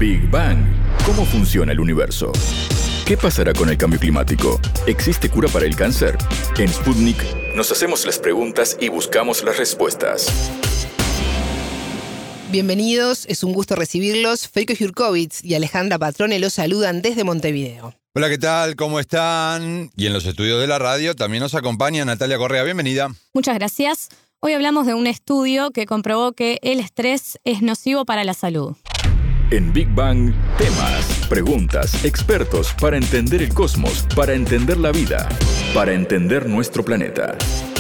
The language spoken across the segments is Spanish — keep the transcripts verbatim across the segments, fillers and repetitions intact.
Big Bang. ¿Cómo funciona el universo? ¿Qué pasará con el cambio climático? ¿Existe cura para el cáncer? En Sputnik nos hacemos las preguntas y buscamos las respuestas. Bienvenidos, es un gusto recibirlos. Feiko Jurkovich y Alejandra Patrone los saludan desde Montevideo. Hola, ¿qué tal? ¿Cómo están? Y en los estudios de la radio también nos acompaña Natalia Correa. Bienvenida. Muchas gracias. Hoy hablamos de un estudio que comprobó que el estrés es nocivo para la salud. En Big Bang, temas, preguntas, expertos para entender el cosmos, para entender la vida, para entender nuestro planeta.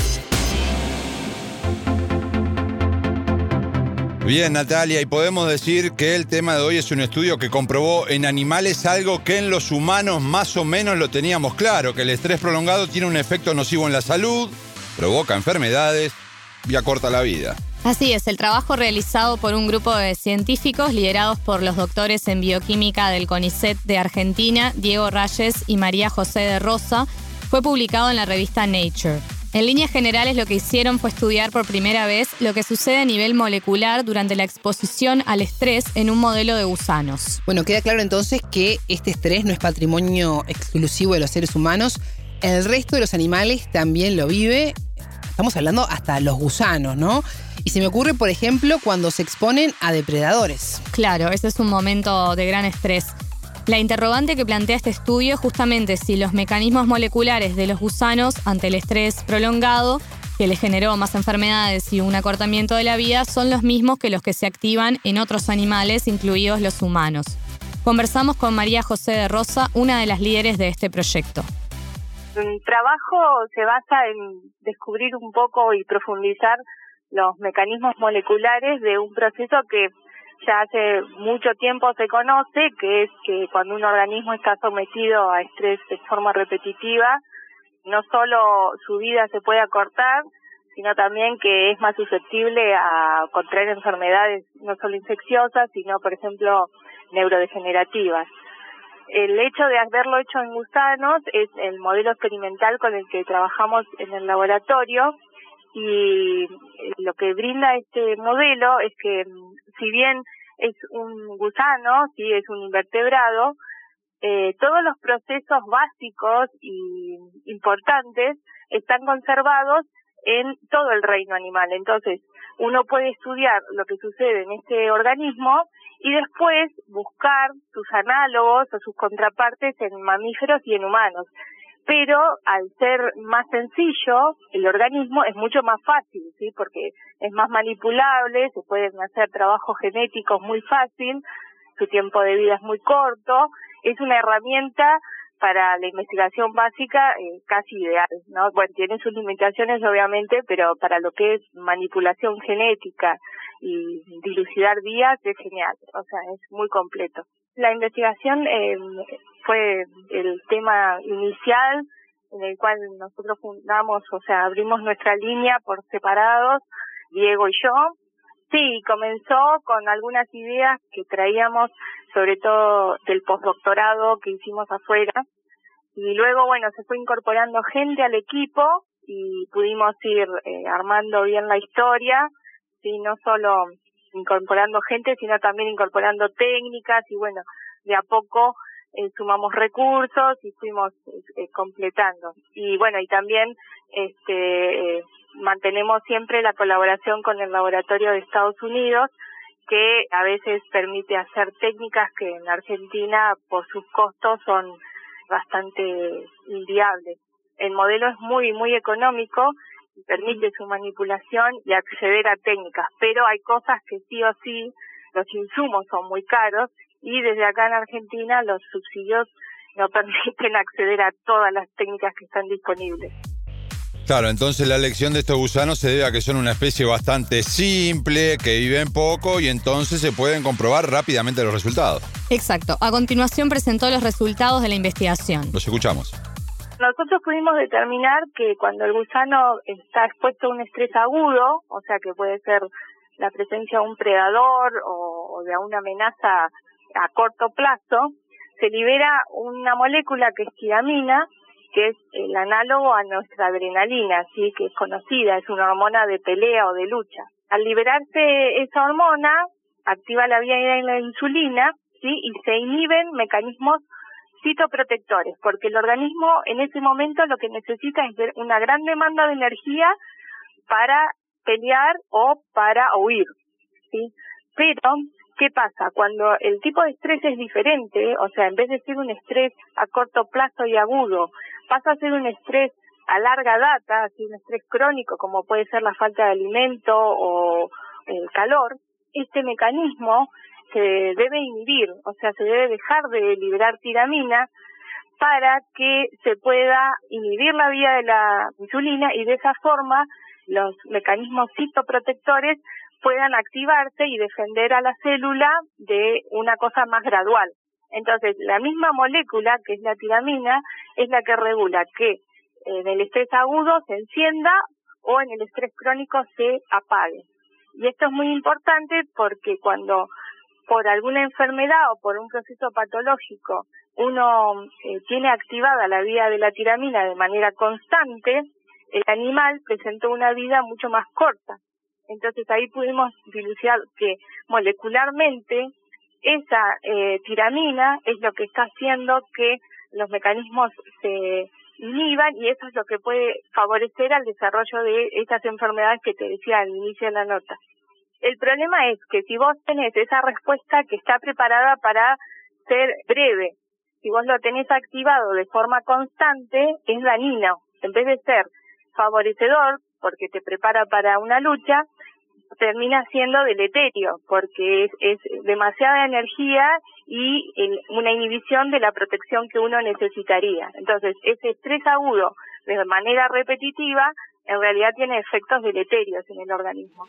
Bien, Natalia, y podemos decir que el tema de hoy es un estudio que comprobó en animales algo que en los humanos más o menos lo teníamos claro, que el estrés prolongado tiene un efecto nocivo en la salud, provoca enfermedades y acorta la vida. Así es, el trabajo realizado por un grupo de científicos liderados por los doctores en bioquímica del CONICET de Argentina, Diego Rayes y María José de Rosa, fue publicado en la revista Nature. En líneas generales, lo que hicieron fue estudiar por primera vez lo que sucede a nivel molecular durante la exposición al estrés en un modelo de gusanos. Bueno, queda claro entonces que este estrés no es patrimonio exclusivo de los seres humanos. El resto de los animales también lo vive. Estamos hablando hasta los gusanos, ¿no? Y se me ocurre, por ejemplo, cuando se exponen a depredadores. Claro, ese es un momento de gran estrés. La interrogante que plantea este estudio es justamente si los mecanismos moleculares de los gusanos ante el estrés prolongado, que les generó más enfermedades y un acortamiento de la vida, son los mismos que los que se activan en otros animales, incluidos los humanos. Conversamos con María José de Rosa, una de las líderes de este proyecto. Mi trabajo se basa en descubrir un poco y profundizar los mecanismos moleculares de un proceso que ya hace mucho tiempo se conoce, que es que cuando un organismo está sometido a estrés de forma repetitiva, no solo su vida se puede acortar, sino también que es más susceptible a contraer enfermedades no solo infecciosas, sino, por ejemplo, neurodegenerativas. El hecho de haberlo hecho en gusanos es el modelo experimental con el que trabajamos en el laboratorio, y lo que brinda este modelo es que, si bien es un gusano, sí, es un invertebrado, eh, todos los procesos básicos y importantes están conservados en todo el reino animal. Entonces, uno puede estudiar lo que sucede en este organismo y después buscar sus análogos o sus contrapartes en mamíferos y en humanos. Pero al ser más sencillo, el organismo es mucho más fácil, ¿sí? Porque es más manipulable, se pueden hacer trabajos genéticos muy fácil, su tiempo de vida es muy corto, es una herramienta para la investigación básica eh, casi ideal, ¿no? Bueno, tiene sus limitaciones obviamente, pero para lo que es manipulación genética y dilucidar vías es genial, o sea, es muy completo. La investigación eh, fue el tema inicial en el cual nosotros fundamos, o sea, abrimos nuestra línea por separados, Diego y yo. Sí, comenzó con algunas ideas que traíamos, sobre todo del postdoctorado que hicimos afuera, y luego, bueno, se fue incorporando gente al equipo y pudimos ir eh, armando bien la historia, sí, no solo incorporando gente, sino también incorporando técnicas, y bueno, de a poco eh, sumamos recursos y fuimos eh, completando. Y bueno, y también este eh, mantenemos siempre la colaboración con el laboratorio de Estados Unidos, que a veces permite hacer técnicas que en Argentina por sus costos son bastante inviables. El modelo es muy, muy económico, permite su manipulación y acceder a técnicas, pero hay cosas que sí o sí, los insumos son muy caros, y desde acá en Argentina los subsidios no permiten acceder a todas las técnicas que están disponibles. Claro, entonces la elección de estos gusanos se debe a que son una especie bastante simple, que viven poco y entonces se pueden comprobar rápidamente los resultados. Exacto. A continuación presentó los resultados de la investigación. Los escuchamos. Nosotros pudimos determinar que cuando el gusano está expuesto a un estrés agudo, o sea que puede ser la presencia de un predador o, o de una amenaza a corto plazo, se libera una molécula que es tiamina, que es el análogo a nuestra adrenalina, sí, que es conocida, es una hormona de pelea o de lucha. Al liberarse esa hormona, activa la vía de la insulina ¿sí? Y se inhiben mecanismos citoprotectores, porque el organismo en ese momento lo que necesita es ver una gran demanda de energía para pelear o para huir, ¿sí? Pero, ¿qué pasa? Cuando el tipo de estrés es diferente, o sea, en vez de ser un estrés a corto plazo y agudo, pasa a ser un estrés a larga data, así un estrés crónico, como puede ser la falta de alimento o el calor, este mecanismo se debe inhibir, o sea, se debe dejar de liberar tiramina para que se pueda inhibir la vía de la insulina y de esa forma los mecanismos citoprotectores puedan activarse y defender a la célula de una cosa más gradual. Entonces, la misma molécula, que es la tiramina, es la que regula que en el estrés agudo se encienda o en el estrés crónico se apague. Y esto es muy importante porque cuando por alguna enfermedad o por un proceso patológico uno eh, tiene activada la vía de la tiramina de manera constante, el animal presentó una vida mucho más corta. Entonces ahí pudimos dilucidar que molecularmente esa eh, tiramina es lo que está haciendo que los mecanismos se inhiban y eso es lo que puede favorecer al desarrollo de esas enfermedades que te decía al inicio de la nota. El problema es que si vos tenés esa respuesta que está preparada para ser breve, si vos lo tenés activado de forma constante, es dañino. En vez de ser favorecedor, porque te prepara para una lucha, termina siendo deleterio, porque es, es demasiada energía y el, una inhibición de la protección que uno necesitaría. Entonces, ese estrés agudo de manera repetitiva, en realidad tiene efectos deleterios en el organismo.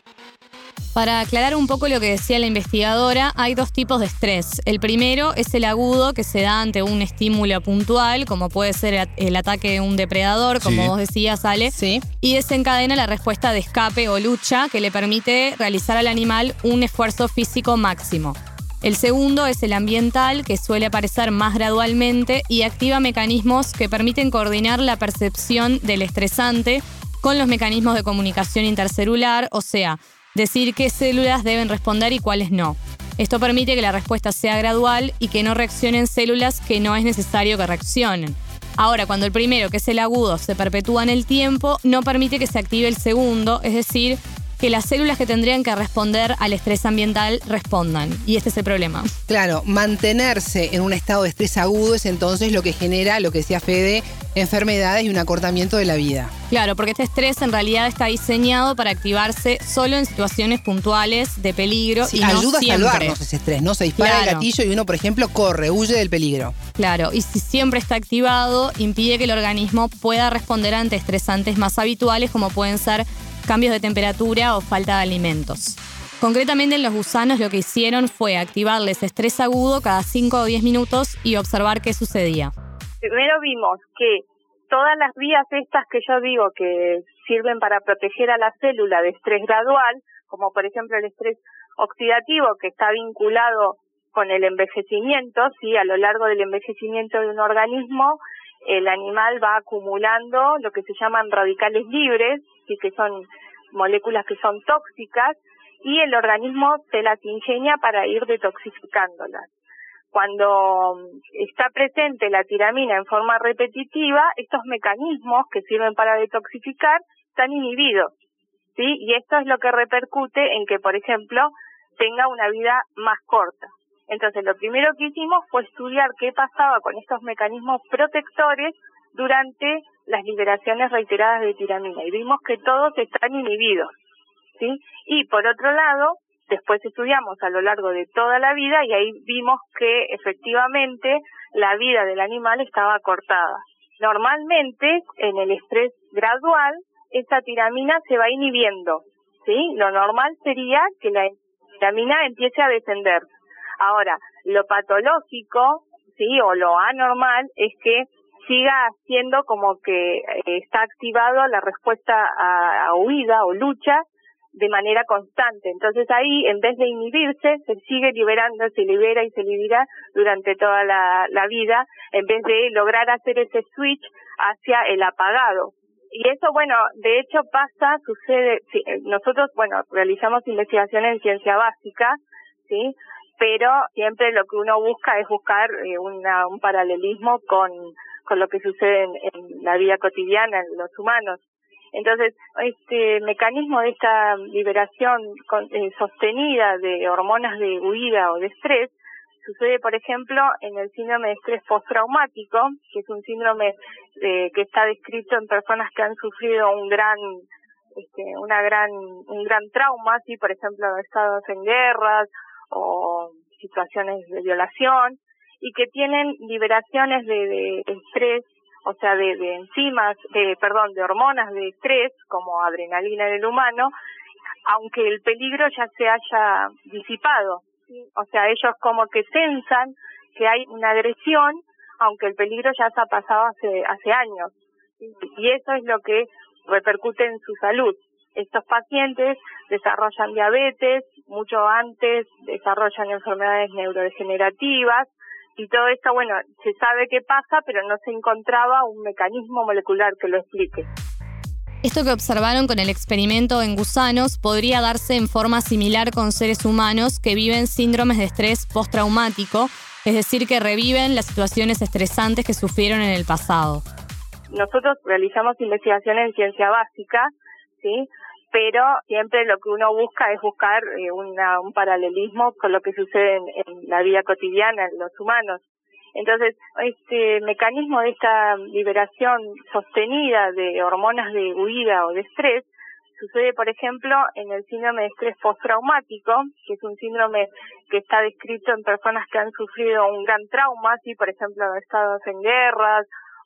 Para aclarar un poco lo que decía la investigadora, hay dos tipos de estrés. El primero es el agudo, que se da ante un estímulo puntual, como puede ser el ataque de un depredador, como sí. vos decías, Ale, sí. y desencadena la respuesta de escape o lucha, que le permite realizar al animal un esfuerzo físico máximo. El segundo es el ambiental, que suele aparecer más gradualmente y activa mecanismos que permiten coordinar la percepción del estresante con los mecanismos de comunicación intercelular, o sea, decir qué células deben responder y cuáles no. Esto permite que la respuesta sea gradual y que no reaccionen células que no es necesario que reaccionen. Ahora, cuando el primero, que es el agudo, se perpetúa en el tiempo, no permite que se active el segundo, es decir, que las células que tendrían que responder al estrés ambiental respondan. Y este es el problema. Claro, mantenerse en un estado de estrés agudo es entonces lo que genera, lo que decía Fede, enfermedades y un acortamiento de la vida. Claro, porque este estrés en realidad está diseñado para activarse solo en situaciones puntuales de peligro sí, y no ayuda siempre. a salvarnos ese estrés, ¿no? Se dispara claro. el gatillo y uno, por ejemplo, corre, huye del peligro. Claro, y si siempre está activado, impide que el organismo pueda responder ante estresantes más habituales como pueden ser cambios de temperatura o falta de alimentos. Concretamente en los gusanos lo que hicieron fue activarles estrés agudo cada cinco o diez minutos y observar qué sucedía. Primero vimos que todas las vías estas que yo digo que sirven para proteger a la célula de estrés gradual, como por ejemplo el estrés oxidativo que está vinculado con el envejecimiento, sí, a lo largo del envejecimiento de un organismo, el animal va acumulando lo que se llaman radicales libres, sí, que son moléculas que son tóxicas, y el organismo se las ingenia para ir detoxificándolas. Cuando está presente la tiramina en forma repetitiva, estos mecanismos que sirven para detoxificar están inhibidos, ¿sí? Y esto es lo que repercute en que, por ejemplo, tenga una vida más corta. Entonces, lo primero que hicimos fue estudiar qué pasaba con estos mecanismos protectores durante las liberaciones reiteradas de tiramina y vimos que todos están inhibidos, ¿sí? Y por otro lado, después estudiamos a lo largo de toda la vida y ahí vimos que efectivamente la vida del animal estaba cortada. Normalmente, en el estrés gradual, esa tiramina se va inhibiendo, ¿sí? Lo normal sería que la tiramina empiece a descender. Ahora, lo patológico, sí, o lo anormal es que siga siendo como que eh, está activado la respuesta a, a huida o lucha de manera constante. Entonces ahí, en vez de inhibirse, se sigue liberando, se libera y se libera durante toda la, la vida, en vez de lograr hacer ese switch hacia el apagado. Y eso, bueno, de hecho pasa, sucede, sí, nosotros, bueno, realizamos investigaciones en ciencia básica, ¿sí? pero siempre lo que uno busca es buscar eh, una, un paralelismo con, con lo que sucede en, en la vida cotidiana en los humanos. Entonces, este mecanismo de esta liberación con, eh, sostenida de hormonas de huida o de estrés sucede, por ejemplo, en el síndrome de estrés postraumático, que es un síndrome eh, que está descrito en personas que han sufrido un gran, este, una gran, un gran trauma, ¿sí? Por ejemplo, estados en guerras o situaciones de violación, y que tienen liberaciones de, de estrés, o sea, de, de enzimas, de, perdón, de hormonas de estrés, como adrenalina en el humano, aunque el peligro ya se haya disipado. ¿Sí? O sea, ellos como que sensan que hay una agresión, aunque el peligro ya se ha pasado hace, hace años. ¿Sí? Y eso es lo que repercute en su salud. Estos pacientes desarrollan diabetes, mucho antes desarrollan enfermedades neurodegenerativas, y todo esto, bueno, se sabe qué pasa, pero no se encontraba un mecanismo molecular que lo explique. Esto que observaron con el experimento en gusanos podría darse en forma similar con seres humanos que viven síndromes de estrés postraumático, es decir, que reviven las situaciones estresantes que sufrieron en el pasado. Nosotros realizamos investigaciones en ciencia básica, ¿sí? Pero siempre lo que uno busca es buscar eh, una, un paralelismo con lo que sucede en, en la vida cotidiana en los humanos. Entonces, este mecanismo de esta liberación sostenida de hormonas de huida o de estrés sucede, por ejemplo, en el síndrome de estrés postraumático, que es un síndrome que está descrito en personas que han sufrido un gran trauma, ¿sí? Por ejemplo, estados en guerras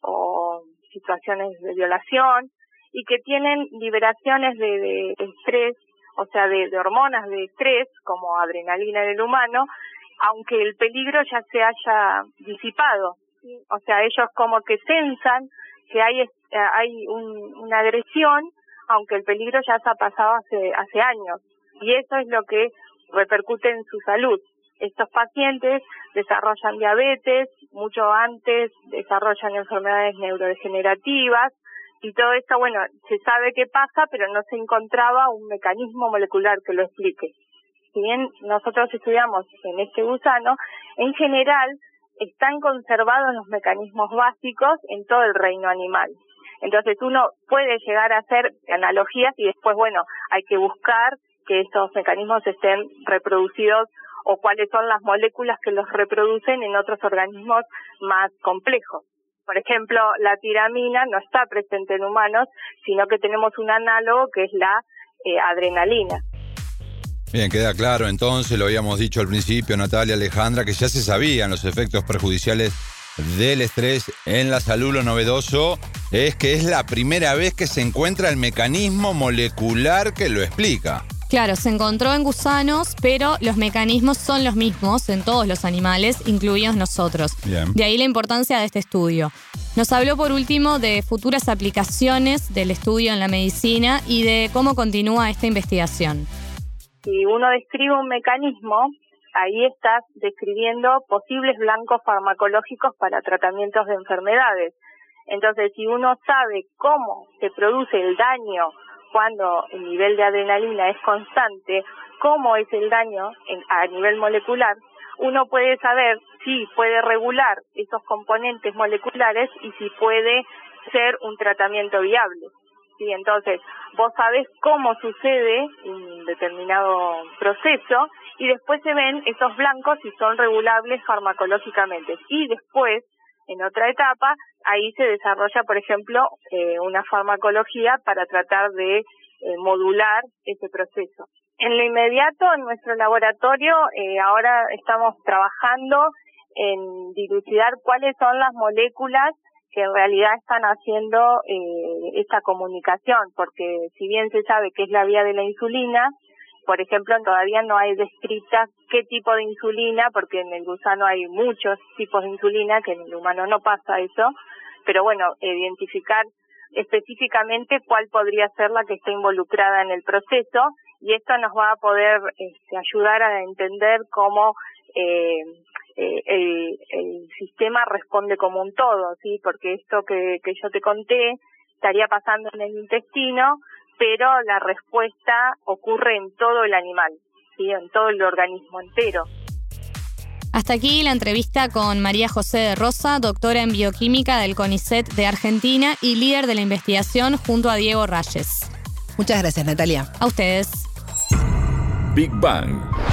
o situaciones de violación, y que tienen liberaciones de, de estrés, o sea, de, de hormonas de estrés, como adrenalina en el humano, aunque el peligro ya se haya disipado. ¿Sí? O sea, ellos como que sensan que hay hay un, una agresión, aunque el peligro ya se ha pasado hace, hace años. Y eso es lo que repercute en su salud. Estos pacientes desarrollan diabetes, mucho antes desarrollan enfermedades neurodegenerativas, y todo esto, bueno, se sabe qué pasa, pero no se encontraba un mecanismo molecular que lo explique. Si bien nosotros estudiamos en este gusano, en general están conservados los mecanismos básicos en todo el reino animal. Entonces uno puede llegar a hacer analogías y después, bueno, hay que buscar que estos mecanismos estén reproducidos o cuáles son las moléculas que los reproducen en otros organismos más complejos. Por ejemplo, la tiramina no está presente en humanos, sino que tenemos un análogo que es la eh, adrenalina. Bien, queda claro entonces, lo habíamos dicho al principio, Natalia, Alejandra, que ya se sabían los efectos perjudiciales del estrés en la salud. Lo novedoso es que es la primera vez que se encuentra el mecanismo molecular que lo explica. Claro, se encontró en gusanos, pero los mecanismos son los mismos en todos los animales, incluidos nosotros. Bien. De ahí la importancia de este estudio. Nos habló por último de futuras aplicaciones del estudio en la medicina y de cómo continúa esta investigación. Si uno describe un mecanismo, ahí estás describiendo posibles blancos farmacológicos para tratamientos de enfermedades. Entonces, si uno sabe cómo se produce el daño cuando el nivel de adrenalina es constante, cómo es el daño en, a nivel molecular, uno puede saber si puede regular esos componentes moleculares y si puede ser un tratamiento viable. Sí, entonces, vos sabés cómo sucede un determinado proceso y después se ven esos blancos si son regulables farmacológicamente. Y después, en otra etapa, ahí se desarrolla, por ejemplo, eh, una farmacología para tratar de eh, modular ese proceso. En lo inmediato, en nuestro laboratorio, eh, ahora estamos trabajando en dilucidar cuáles son las moléculas que en realidad están haciendo eh, esta comunicación, porque si bien se sabe que es la vía de la insulina, por ejemplo, todavía no hay descritas qué tipo de insulina, porque en el gusano hay muchos tipos de insulina, que en el humano no pasa eso, pero bueno, identificar específicamente cuál podría ser la que está involucrada en el proceso, y esto nos va a poder este, ayudar a entender cómo eh, eh, el, el sistema responde como un todo, ¿sí? Porque esto que, que yo te conté estaría pasando en el intestino, pero la respuesta ocurre en todo el animal, ¿sí? En todo el organismo entero. Hasta aquí la entrevista con María José de Rosa, doctora en bioquímica del CONICET de Argentina y líder de la investigación junto a Diego Rayes. Muchas gracias, Natalia. A ustedes. Big Bang.